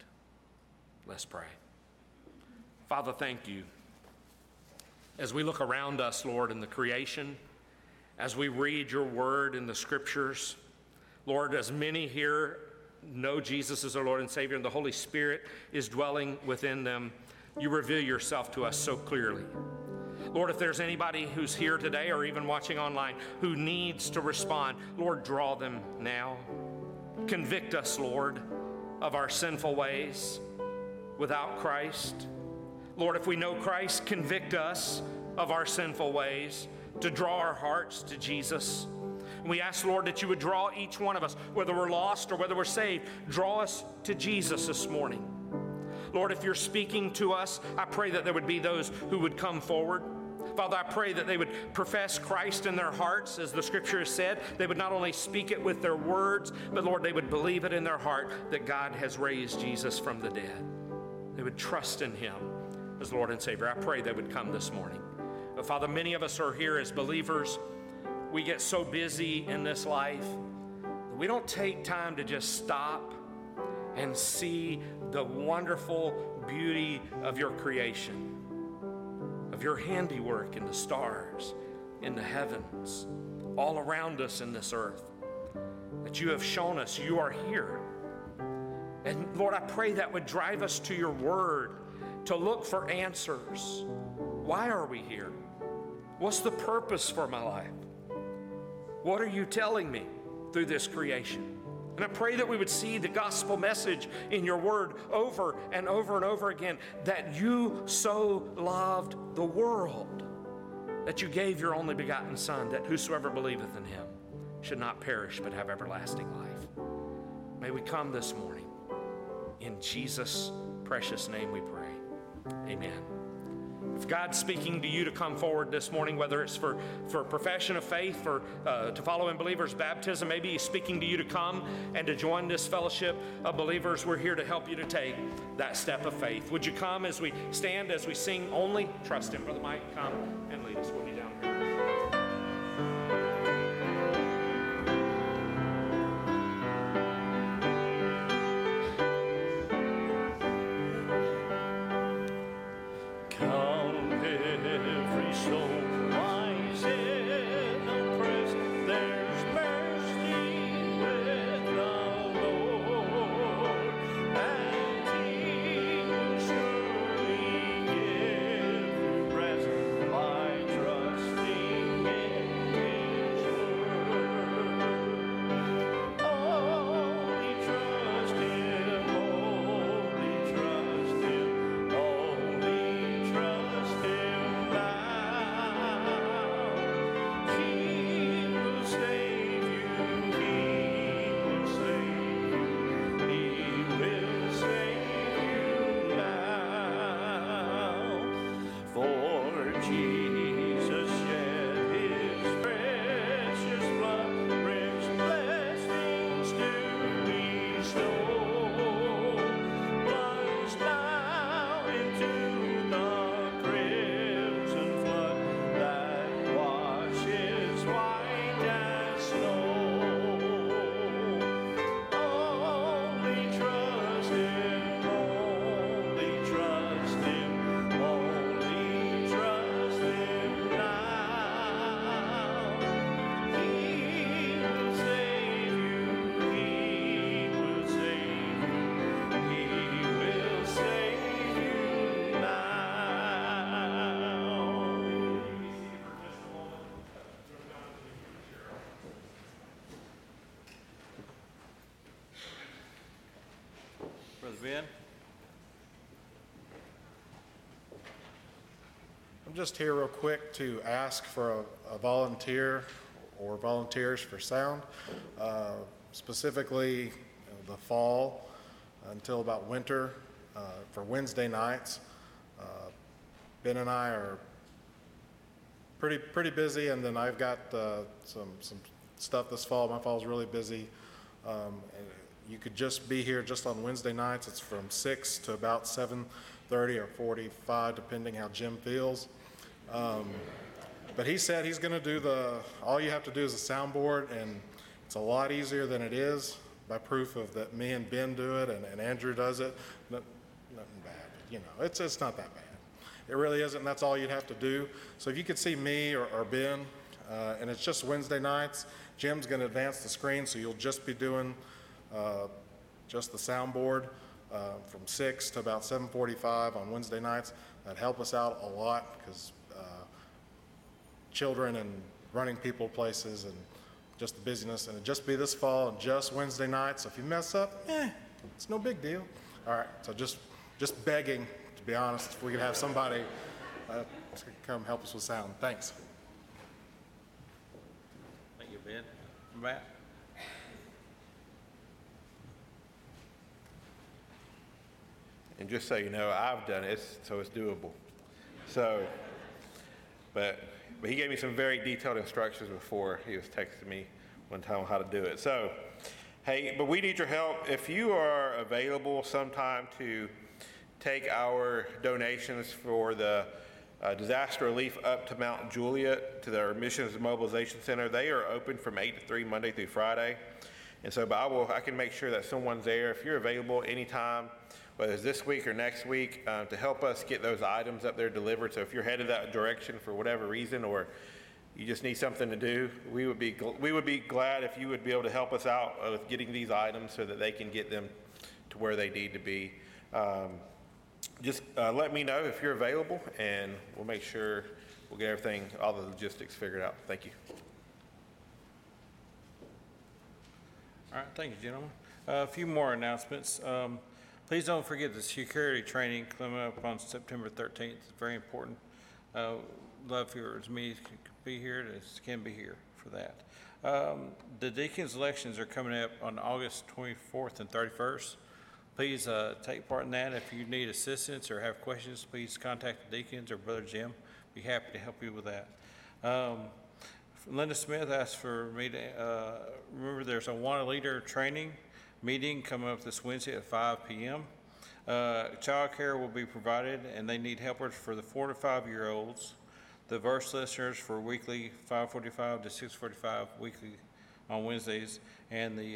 Let's pray. Father, thank you. As we look around us, Lord, in the creation, as we read your word in the scriptures, Lord, as many here know Jesus as our Lord and Savior and the Holy Spirit is dwelling within them, you reveal yourself to us so clearly. Lord, if there's anybody who's here today or even watching online who needs to respond, Lord, draw them now. Convict us, Lord, of our sinful ways without Christ. Lord, if we know Christ, convict us of our sinful ways to draw our hearts to Jesus. We ask, Lord, that you would draw each one of us, whether we're lost or whether we're saved, draw us to Jesus this morning. Lord, if you're speaking to us, I pray that there would be those who would come forward. Father, I pray that they would profess Christ in their hearts, as the scripture has said. They would not only speak it with their words, but Lord, they would believe it in their heart that God has raised Jesus from the dead. They would trust in him as Lord and Savior. I pray they would come this morning. But Father, many of us are here as believers. We get so busy in this life that we don't take time to just stop and see the wonderful beauty of your creation, of your handiwork in the stars, in the heavens, all around us in this earth, that you have shown us you are here. And Lord, I pray that would drive us to your word to look for answers. Why are we here? What's the purpose for my life? What are you telling me through this creation? And I pray that we would see the gospel message in your word over and over and over again, that you so loved the world that you gave your only begotten Son, that whosoever believeth in him should not perish but have everlasting life. May we come this morning. In Jesus' precious name we pray. Amen. If God's speaking to you to come forward this morning, whether it's for profession of faith, for to follow in believers' baptism, maybe he's speaking to you to come and to join this fellowship of believers, we're here to help you to take that step of faith. Would you come as we stand, as we sing Only Trust Him? Brother Mike, come and lead us. We'll be down here. Ben? I'm just here real quick to ask for a volunteer or volunteers for sound, specifically the fall until about winter for Wednesday nights. Ben and I are pretty busy, and then I've got some stuff this fall. My fall's really busy. And you could just be here just on Wednesday nights. It's from 6 to about 7 30 or 45, depending how Jim feels. But he said he's going to do all you have to do is a soundboard, and it's a lot easier than it is, by proof of that me and Ben do it and Andrew does it. Nothing bad, it's not that bad. It really isn't, and that's all you'd have to do. So if you could see me or Ben, and it's just Wednesday nights, Jim's going to advance the screen, so you'll just be doing just the soundboard from 6 to about 7:45 on Wednesday nights. That'd help us out a lot, because children and running people places and just the busyness, and it'd just be this fall and just Wednesday nights. So if you mess up, it's no big deal. All right, so just begging, to be honest, if we could have somebody to come help us with sound. Thanks. Thank you, Ben. Matt? And just so you know, I've done it, so it's doable. So, but he gave me some very detailed instructions before he was texting me one time on how to do it. So, hey, but we need your help. If you are available sometime to take our donations for the disaster relief up to Mount Juliet to their Missions Mobilization Center, they are open from 8 to 3 Monday through Friday. And so, but I can make sure that someone's there if you're available anytime, whether it's this week or next week, to help us get those items up there delivered. So if you're headed that direction for whatever reason, or you just need something to do, we would be glad if you would be able to help us out with getting these items so that they can get them to where they need to be. Just let me know if you're available, and we'll make sure we'll get everything, all the logistics figured out. Thank you. All right, thank you, gentlemen. A few more announcements. Please don't forget the security training coming up on September 13th. It's very important. Love for as many can be here as can be here for that. The deacons elections are coming up on August 24th and 31st. Please take part in that. If you need assistance or have questions, please contact the deacons or Brother Jim. Be happy to help you with that. Linda Smith asked for me to remember there's a Wanted Leader training meeting coming up this Wednesday at 5 p.m. Child care will be provided, and they need helpers for the 4 to 5-year-olds, the verse listeners for weekly 5:45 to 6:45 weekly on Wednesdays, and the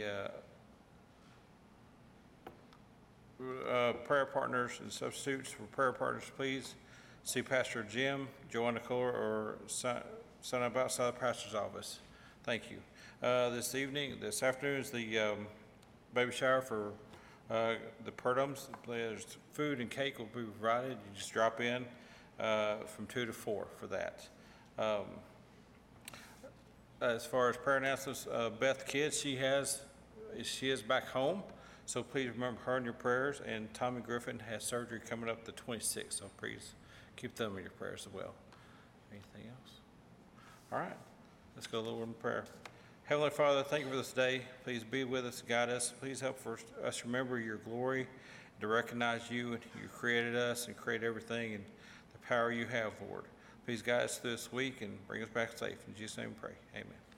prayer partners and substitutes for prayer partners. Please see Pastor Jim, Joanna Kohler, or sign up outside the pastor's office. Thank you. This afternoon is the baby shower for the Purdums. There's food and cake will be provided. You just drop in from 2 to 4 for that. As far as prayer announcements, Beth Kidd, she is back home, so please remember her in your prayers. And Tommy Griffin has surgery coming up the 26th, so please keep them in your prayers as well. Anything else? All right, let's go a little in prayer. Heavenly Father, thank you for this day. Please be with us, guide us. Please help us remember your glory, to recognize you, and you created us and created everything, and the power you have, Lord. Please guide us through this week and bring us back safe. In Jesus' name we pray. Amen.